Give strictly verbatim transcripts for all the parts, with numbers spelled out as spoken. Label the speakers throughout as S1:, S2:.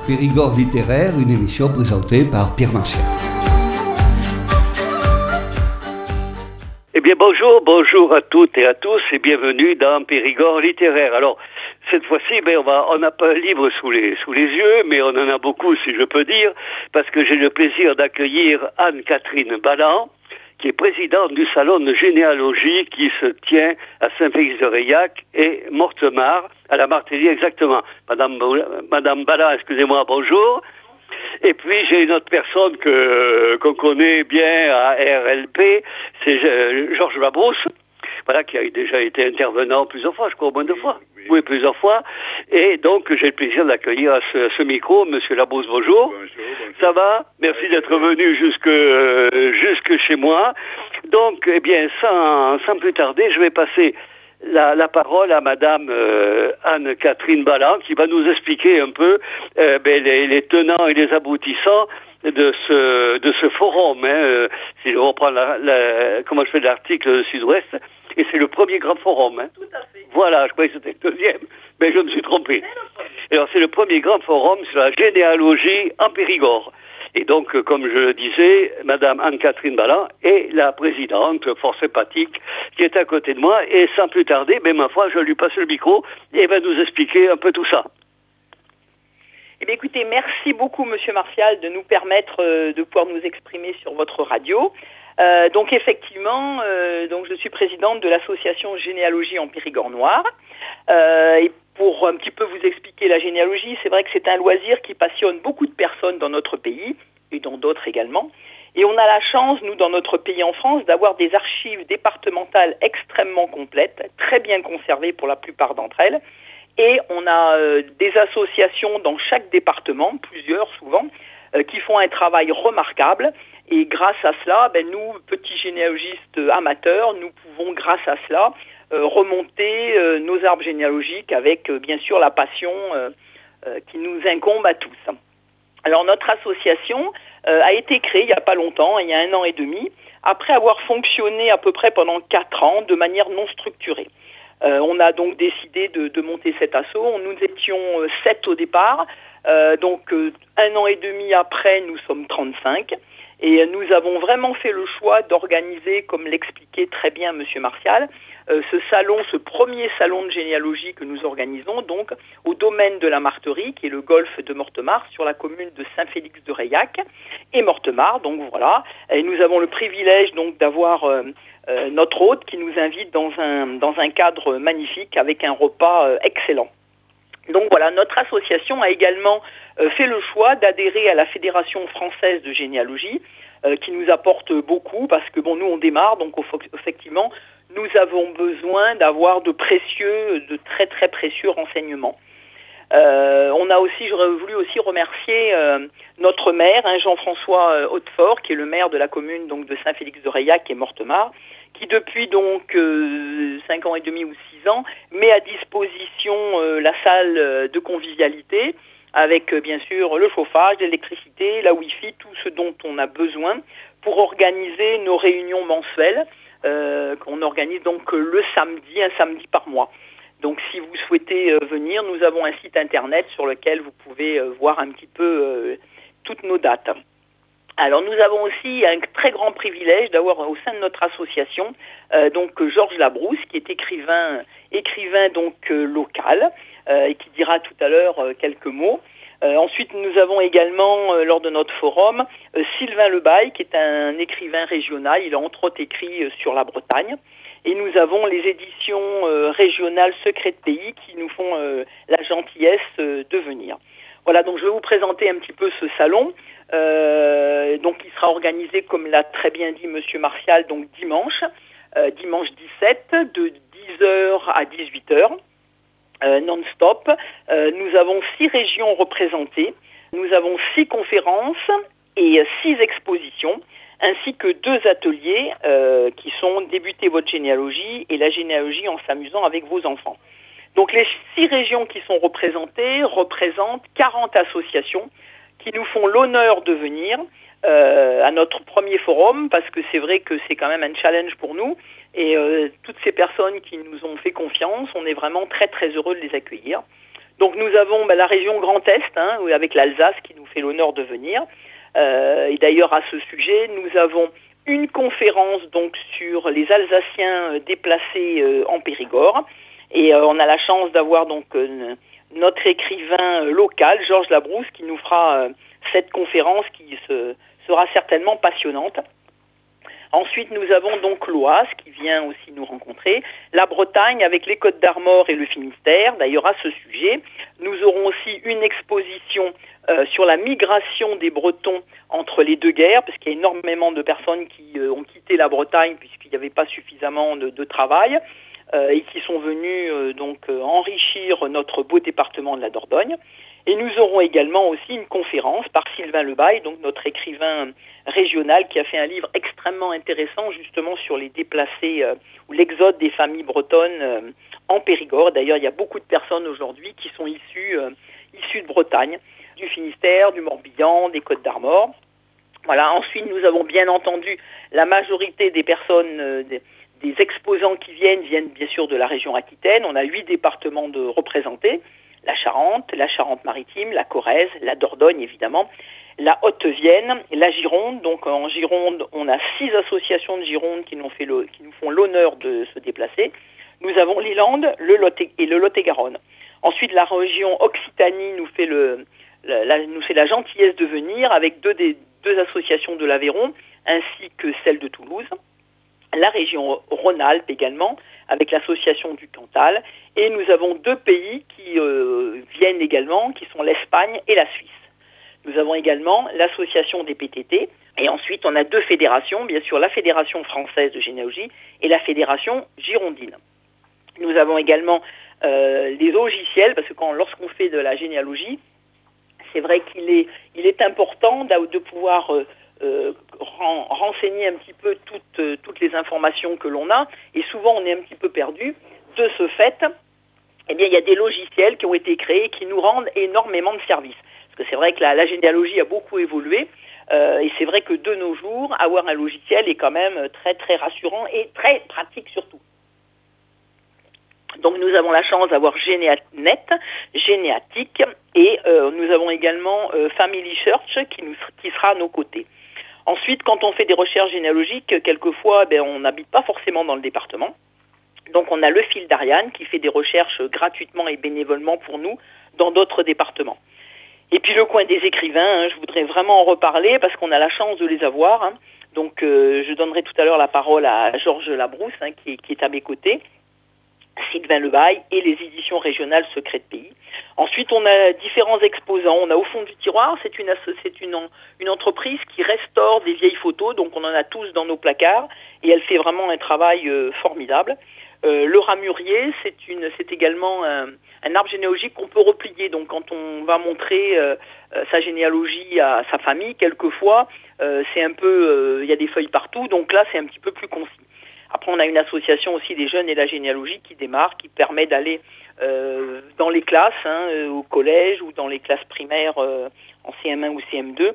S1: Périgord littéraire, une émission présentée par Pierre Martial.
S2: Eh bien bonjour, bonjour à toutes et à tous et bienvenue dans Périgord littéraire. Alors cette fois-ci, ben, on va, on n'a pas un livre sous les, sous les yeux, mais on en a beaucoup si je peux dire, parce que j'ai le plaisir d'accueillir Anne-Catherine Balland, qui est présidente du salon de généalogie qui se tient à Saint-Félix-de-Reillac et Mortemart, à la Martelly exactement. Madame, Madame Balland, excusez-moi, bonjour. Et puis j'ai une autre personne que qu'on connaît bien à R L P, c'est Georges Labrousse, voilà, qui a déjà été intervenant plusieurs fois, je crois au moins deux fois. Oui, plusieurs fois. Et donc j'ai le plaisir d'accueillir à ce, à ce micro Monsieur Labrousse, bonjour. Bonjour, bonjour. Ça va? Merci d'être venu jusque euh, jusque chez moi. Donc, eh bien, sans, sans plus tarder, je vais passer La, la parole à Madame euh, Anne-Catherine Balland qui va nous expliquer un peu euh, ben, les, les tenants et les aboutissants de ce, de ce forum. Hein, euh, si je reprends la, la, comment je fais l'article Sud-Ouest, et c'est le premier grand forum. Hein.
S3: Tout à fait.
S2: Voilà, je croyais que c'était le deuxième, mais je me suis trompé. Alors c'est le premier grand forum sur la généalogie en Périgord. Et donc, comme je le disais, Madame Anne-Catherine Balland est la présidente, fort sympathique, qui est à côté de moi. Et sans plus tarder, ben, ma foi, je lui passe le micro et elle va nous expliquer un peu tout ça.
S3: Eh bien, écoutez, merci beaucoup, Monsieur Martial, de nous permettre euh, de pouvoir nous exprimer sur votre radio. Euh, donc, effectivement, euh, donc, je suis présidente de l'association Généalogie en Périgord Noir. Euh, et pour un petit peu vous expliquer la généalogie, c'est vrai que c'est un loisir qui passionne beaucoup de personnes dans notre pays, et dans d'autres également. Et on a la chance, nous, dans notre pays en France, d'avoir des archives départementales extrêmement complètes, très bien conservées pour la plupart d'entre elles. Et on a euh, des associations dans chaque département, plusieurs souvent, euh, qui font un travail remarquable. Et grâce à cela, ben, nous, petits généalogistes amateurs, nous pouvons, grâce à cela, euh, remonter euh, nos arbres généalogiques avec, euh, bien sûr, la passion euh, euh, qui nous incombe à tous. Alors, notre association euh, a été créée il n'y a pas longtemps, il y a un an et demi, après avoir fonctionné à peu près pendant quatre ans de manière non structurée. Euh, on a donc décidé de, de monter cet asso. Nous étions euh, sept au départ, euh, donc euh, un an et demi après, nous sommes trente-cinq. Et nous avons vraiment fait le choix d'organiser, comme l'expliquait très bien Monsieur Martial, euh, ce salon, ce premier salon de généalogie que nous organisons donc au domaine de la Marterie, qui est le golfe de Mortemart, sur la commune de Saint-Félix-de-Reillac et Mortemart. Donc voilà, et nous avons le privilège donc d'avoir euh, euh, notre hôte qui nous invite dans un, dans un cadre magnifique avec un repas euh, excellent. Donc voilà, notre association a également euh, fait le choix d'adhérer à la Fédération française de généalogie, euh, qui nous apporte beaucoup, parce que bon, nous on démarre, donc effectivement, nous avons besoin d'avoir de précieux, de très très précieux renseignements. Euh, on a aussi, j'aurais voulu aussi remercier euh, notre maire, hein, Jean-François euh, Hautefort, qui est le maire de la commune donc de Saint-Félix-de-Reillac et Mortemart, qui depuis donc euh, cinq ans et demi ou six ans met à disposition euh, la salle de convivialité avec euh, bien sûr le chauffage, l'électricité, la Wi-Fi, tout ce dont on a besoin pour organiser nos réunions mensuelles euh, qu'on organise donc le samedi, un samedi par mois. Donc si vous souhaitez euh, venir, nous avons un site internet sur lequel vous pouvez euh, voir un petit peu euh, toutes nos dates. Alors nous avons aussi un très grand privilège d'avoir au sein de notre association euh, donc Georges Labrousse, qui est écrivain, écrivain donc euh, local euh, et qui dira tout à l'heure euh, quelques mots. Euh, ensuite nous avons également euh, lors de notre forum euh, Sylvain Lebaille, qui est un écrivain régional. Il a entre autres écrit euh, sur la Bretagne. Et nous avons les éditions euh, régionales Secrets de Pays qui nous font euh, la gentillesse euh, de venir. Voilà, donc je vais vous présenter un petit peu ce salon. Euh, donc il sera organisé, comme l'a très bien dit Monsieur Martial, donc dimanche, euh, dimanche dix-sept, de dix heures à dix-huit heures, euh, non-stop. Euh, nous avons six régions représentées, nous avons six conférences et six expositions, ainsi que deux ateliers euh, qui sont Débuter votre généalogie et la généalogie en s'amusant avec vos enfants. Donc les six régions qui sont représentées représentent quarante associations qui nous font l'honneur de venir euh, à notre premier forum, parce que c'est vrai que c'est quand même un challenge pour nous. Et euh, toutes ces personnes qui nous ont fait confiance, on est vraiment très très heureux de les accueillir. Donc nous avons bah, la région Grand Est, hein, avec l'Alsace qui nous fait l'honneur de venir. Euh, et d'ailleurs à ce sujet, nous avons une conférence donc sur les Alsaciens déplacés euh, en Périgord. Et euh, on a la chance d'avoir donc euh, notre écrivain local, Georges Labrousse, qui nous fera euh, cette conférence qui se, sera certainement passionnante. Ensuite, nous avons donc l'Oise qui vient aussi nous rencontrer, la Bretagne avec les Côtes d'Armor et le Finistère. D'ailleurs, à ce sujet, nous aurons aussi une exposition euh, sur la migration des Bretons entre les deux guerres, parce qu'il y a énormément de personnes qui euh, ont quitté la Bretagne puisqu'il n'y avait pas suffisamment de, de travail euh, et qui sont venus euh, donc euh, enrichir notre beau département de la Dordogne. Et nous aurons également aussi une conférence par Sylvain Lebaille, donc notre écrivain régional qui a fait un livre extrêmement intéressant justement sur les déplacés euh, ou l'exode des familles bretonnes euh, en Périgord. D'ailleurs, il y a beaucoup de personnes aujourd'hui qui sont issues, euh, issues de Bretagne, du Finistère, du Morbihan, des Côtes d'Armor. Voilà. Ensuite, nous avons bien entendu la majorité des personnes, euh, des, des exposants qui viennent, viennent bien sûr de la région Aquitaine. On a huit départements de représentés. La Charente, la Charente-Maritime, la Corrèze, la Dordogne évidemment, la Haute-Vienne, la Gironde. Donc en Gironde, on a six associations de Gironde qui nous, fait le, qui nous font l'honneur de se déplacer. Nous avons l'Îlande le Lot et le Lot-et-Garonne. Ensuite, la région Occitanie nous fait, le, la, la, nous fait la gentillesse de venir avec deux, des, deux associations de l'Aveyron ainsi que celle de Toulouse. La région Rhône-Alpes également, avec l'association du Cantal. Et nous avons deux pays qui euh, viennent également, qui sont l'Espagne et la Suisse. Nous avons également l'association des P T T. Et ensuite, on a deux fédérations, bien sûr la Fédération française de généalogie et la Fédération girondine. Nous avons également euh, les logiciels, parce que quand, lorsqu'on fait de la généalogie, c'est vrai qu'il est, il est important de pouvoir... Euh, Euh, renseigner un petit peu toutes, euh, toutes les informations que l'on a, et souvent on est un petit peu perdu. De ce fait, eh bien, il y a des logiciels qui ont été créés qui nous rendent énormément de services. Parce que c'est vrai que la, la généalogie a beaucoup évolué, euh, et c'est vrai que de nos jours, avoir un logiciel est quand même très très rassurant et très pratique surtout. Donc nous avons la chance d'avoir Généanet, Généatique, et euh, nous avons également euh, Family Search qui, nous, qui sera à nos côtés. Ensuite, quand on fait des recherches généalogiques, quelquefois, ben, on n'habite pas forcément dans le département. Donc on a le fil d'Ariane qui fait des recherches gratuitement et bénévolement pour nous dans d'autres départements. Et puis le coin des écrivains, hein, je voudrais vraiment en reparler parce qu'on a la chance de les avoir. Hein. Donc euh, je donnerai tout à l'heure la parole à Georges Labrousse hein, qui, qui est à mes côtés, Sylvain Lebaille et les éditions régionales Secrets de Pays. Ensuite, on a différents exposants. On a Au fond du tiroir, c'est une, c'est une, une entreprise qui restaure des vieilles photos, donc on en a tous dans nos placards, et elle fait vraiment un travail euh, formidable. Euh, le ramurier, c'est, une, c'est également un, un arbre généalogique qu'on peut replier. Donc quand on va montrer euh, sa généalogie à sa famille, quelquefois, euh, c'est un peu, il euh, y a des feuilles partout, donc là c'est un petit peu plus concis. Après, on a une association aussi des jeunes et la généalogie qui démarre, qui permet d'aller euh, dans les classes, hein, euh, au collège ou dans les classes primaires euh, en C M un ou C M deux,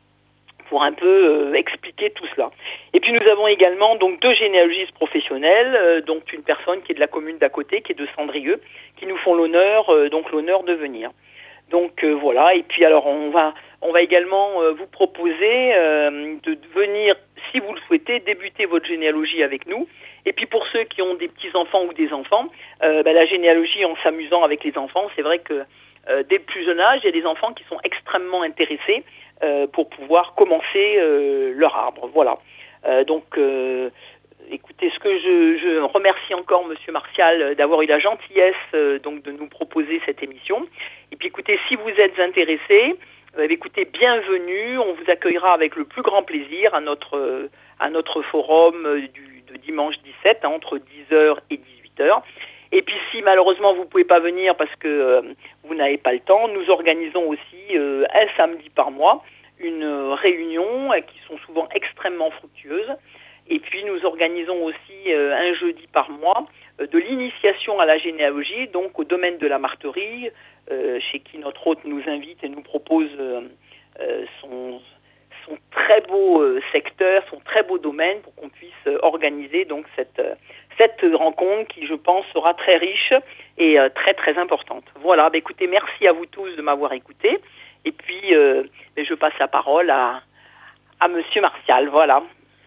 S3: pour un peu euh, expliquer tout cela. Et puis nous avons également donc deux généalogistes professionnels, euh, donc une personne qui est de la commune d'à côté, qui est de Cendrieux, qui nous font l'honneur, euh, donc l'honneur de venir. Donc euh, voilà, et puis alors on va, on va également euh, vous proposer euh, de venir, si vous le souhaitez, débuter votre généalogie avec nous. Et puis pour ceux qui ont des petits-enfants ou des enfants, euh, ben, la généalogie en s'amusant avec les enfants, c'est vrai que euh, dès le plus jeune âge, il y a des enfants qui sont extrêmement intéressés euh, pour pouvoir commencer euh, leur arbre. Voilà. Euh, donc euh, écoutez, ce que je, je remercie encore Monsieur Martial d'avoir eu la gentillesse euh, donc de nous proposer cette émission. Et puis écoutez, si vous êtes intéressés, euh, écoutez, bienvenue, on vous accueillera avec le plus grand plaisir à notre, euh, à notre forum euh, du, de dimanche dix-sept, hein, entre dix heures et dix-huit heures. Et puis si malheureusement vous ne pouvez pas venir parce que euh, vous n'avez pas le temps, nous organisons aussi euh, un samedi par mois une euh, réunion euh, qui sont souvent extrêmement fructueuses. Et puis nous organisons aussi euh, un jeudi par mois euh, de l'initiation à la généalogie, donc au domaine de la marterie, euh, chez qui notre hôte nous invite et nous propose euh, euh, son, son très beau euh, secteur, son très beau domaine pour qu'on puisse euh, organiser donc cette, euh, cette rencontre qui, je pense, sera très riche et euh, très très importante. Voilà, bah, écoutez, merci à vous tous de m'avoir écouté. Et puis, euh, je passe la parole à, à Monsieur Martial. Voilà.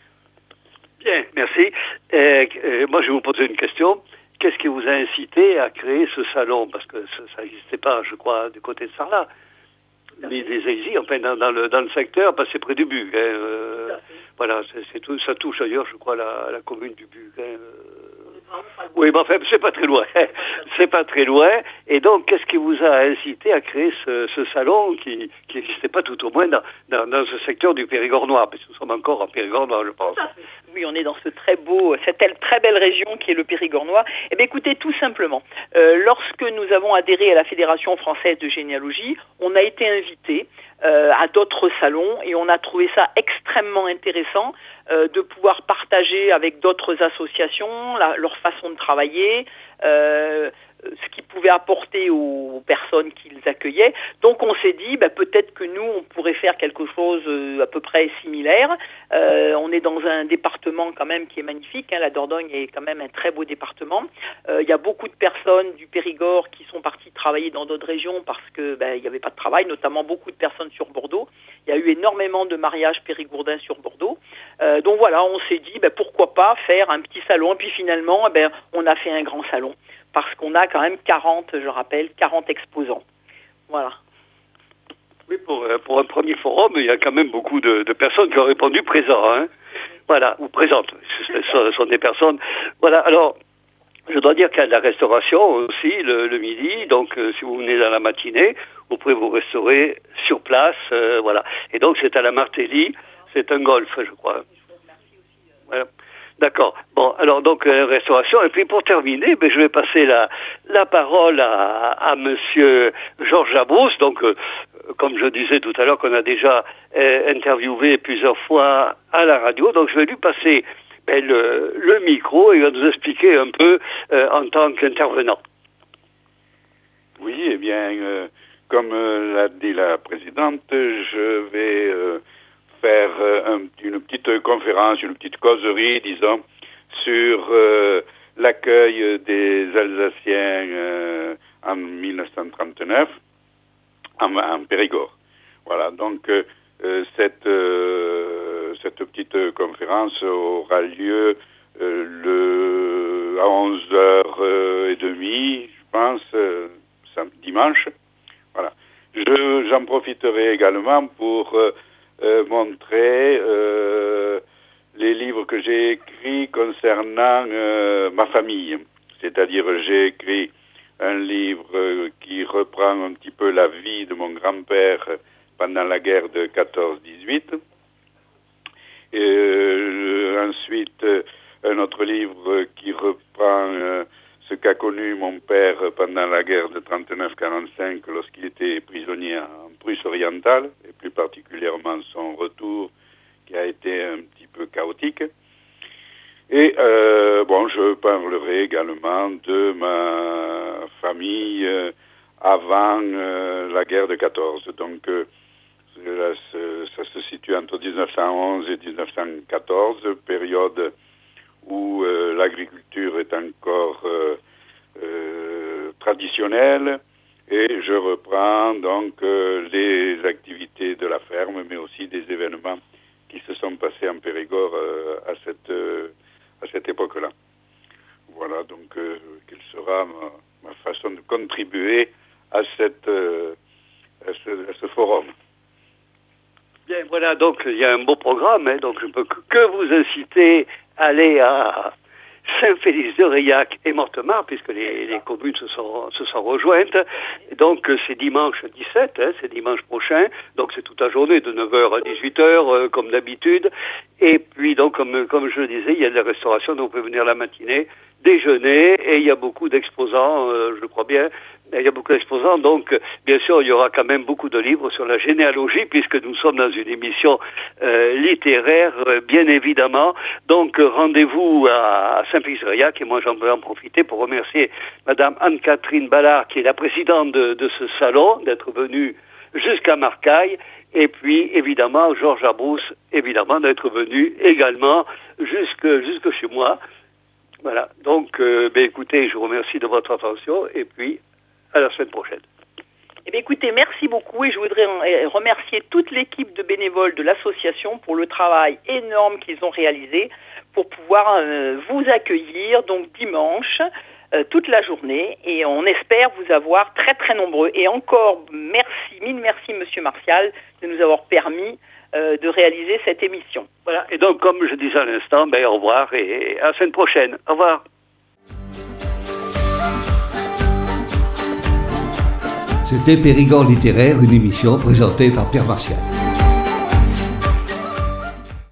S2: Bien, merci. Euh, euh, moi, je vais vous poser une question. Qu'est-ce qui vous a incité à créer ce salon? Parce que ça n'existait pas, je crois, du côté de Sarlat. Les, les exils, enfin, dans, dans, le, dans le secteur, bah, c'est près du Bug. Hein, euh, voilà, c'est, c'est tout, ça touche d'ailleurs, je crois, la, la commune du Bug. Hein, euh, Oui, mais enfin, c'est pas très loin. C'est pas très loin. Et donc, qu'est-ce qui vous a incité à créer ce, ce salon qui n'existait pas tout au moins dans, dans, dans ce secteur du Périgord-Noir? Parce que nous sommes encore en Périgord-Noir, je pense.
S3: Oui, on est dans ce très beau, cette très belle région qui est le Périgord-Noir. Eh bien, écoutez, tout simplement, euh, lorsque nous avons adhéré à la Fédération française de généalogie, on a été invité euh, à d'autres salons et on a trouvé ça extrêmement intéressant euh, de pouvoir partager avec d'autres associations la, leur façon de travailler, euh, ce qu'ils pouvaient apporter aux personnes qu'ils accueillaient. Donc on s'est dit, bah, peut-être que nous, on pourrait faire quelque chose euh, à peu près similaire. Euh, on est dans un département quand même qui est magnifique, hein. La Dordogne est quand même un très beau département. Euh, il y a beaucoup de personnes du Périgord qui sont parties travailler dans d'autres régions parce que bah, il n'y avait pas de travail, notamment beaucoup de personnes sur Bordeaux. Il y a eu énormément de mariages périgourdins sur Bordeaux. Euh, donc voilà, on s'est dit, bah, pourquoi pas faire un petit salon. Et puis finalement, bah, on a fait un grand salon. Parce qu'on a quand même quarante, je rappelle, quarante exposants. Voilà.
S2: Oui, pour, pour un premier forum, il y a quand même beaucoup de, de personnes qui ont répondu présent. Hein. Voilà, ou présentes. Ce sont, sont des personnes. Voilà, alors, je dois dire qu'il y a de la restauration aussi le, le midi. Donc, euh, si vous venez dans la matinée, vous pouvez vous restaurer sur place. Euh, voilà. Et donc, c'est à la Martelly. C'est un golf, je crois. Voilà. D'accord. Bon, alors donc euh, restauration. Et puis pour terminer, ben, je vais passer la, la parole à, à Monsieur Georges Labrousse. Donc, euh, comme je disais tout à l'heure, qu'on a déjà euh, interviewé plusieurs fois à la radio. Donc, je vais lui passer ben, le, le micro et il va nous expliquer un peu euh, en tant qu'intervenant.
S4: Oui, eh bien, euh, comme euh, l'a dit la présidente, je vais... Euh, faire euh, un, une petite conférence, une petite causerie, disons, sur euh, l'accueil des Alsaciens euh, en mille neuf cent trente-neuf en, en Périgord. Voilà, donc euh, cette, euh, cette petite conférence aura lieu euh, le, à onze heures trente, je pense, euh, dimanche. Voilà. Je, j'en profiterai également pour... Euh, Euh, montrer euh, les livres que j'ai écrits concernant euh, ma famille. C'est-à-dire, j'ai écrit un livre qui reprend un petit peu la vie de mon grand-père pendant la guerre de quatorze dix-huit. Et, euh, ensuite, un autre livre qui reprend euh, ce qu'a connu mon père pendant la guerre de trente-neuf quarante-cinq lorsqu'il était prisonnier en Prusse orientale, et plus particulièrement son retour qui a été un petit peu chaotique. Et euh, bon, je parlerai également de ma famille euh, avant euh, la guerre de quatorze. Donc euh, là, ça se situe entre dix-neuf cent onze et dix-neuf cent quatorze, période où euh, l'agriculture est encore euh, euh, traditionnelle, et je reprends donc euh, les activités de la ferme, mais aussi des événements qui se sont passés en Périgord euh, à cette, euh, à cette époque-là. Voilà donc euh, quelle sera ma, ma façon de contribuer à, cette, euh, à, ce, à ce forum.
S2: Bien, voilà, donc il y a un beau programme, hein, donc je ne peux que vous inciter à aller à Saint-Félix-de-Réac et Mortemart, puisque les, les communes se sont, se sont rejointes. Et donc c'est dimanche dix-sept, hein, c'est dimanche prochain, donc c'est toute la journée de neuf heures à dix-huit heures, euh, comme d'habitude. Et puis donc, comme, comme je le disais, il y a de la restauration, donc vous pouvez venir la matinée, déjeuner, et il y a beaucoup d'exposants, euh, je crois bien, il y a beaucoup d'exposants, donc bien sûr il y aura quand même beaucoup de livres sur la généalogie, puisque nous sommes dans une émission euh, littéraire, euh, bien évidemment. Donc euh, rendez-vous à, à Saint-Félix-de-Réac, et moi j'en veux en profiter pour remercier Madame Anne-Catherine Ballard, qui est la présidente de, de ce salon, d'être venue jusqu'à Marcaille. Et puis, évidemment, Georges Abrousse, évidemment, d'être venu également jusque, jusque chez moi. Voilà. Donc, euh, ben, écoutez, je vous remercie de votre attention et puis à la semaine prochaine.
S3: Eh bien, écoutez, merci beaucoup et je voudrais remercier toute l'équipe de bénévoles de l'association pour le travail énorme qu'ils ont réalisé pour pouvoir euh, vous accueillir donc dimanche euh, toute la journée et on espère vous avoir très très nombreux. Et encore merci, mille merci Monsieur Martial de nous avoir permis euh, de réaliser cette émission.
S2: Voilà, et donc comme je disais à l'instant, ben, au revoir et à la semaine prochaine. Au revoir.
S1: C'était Périgord littéraire, une émission présentée par Pierre Martial.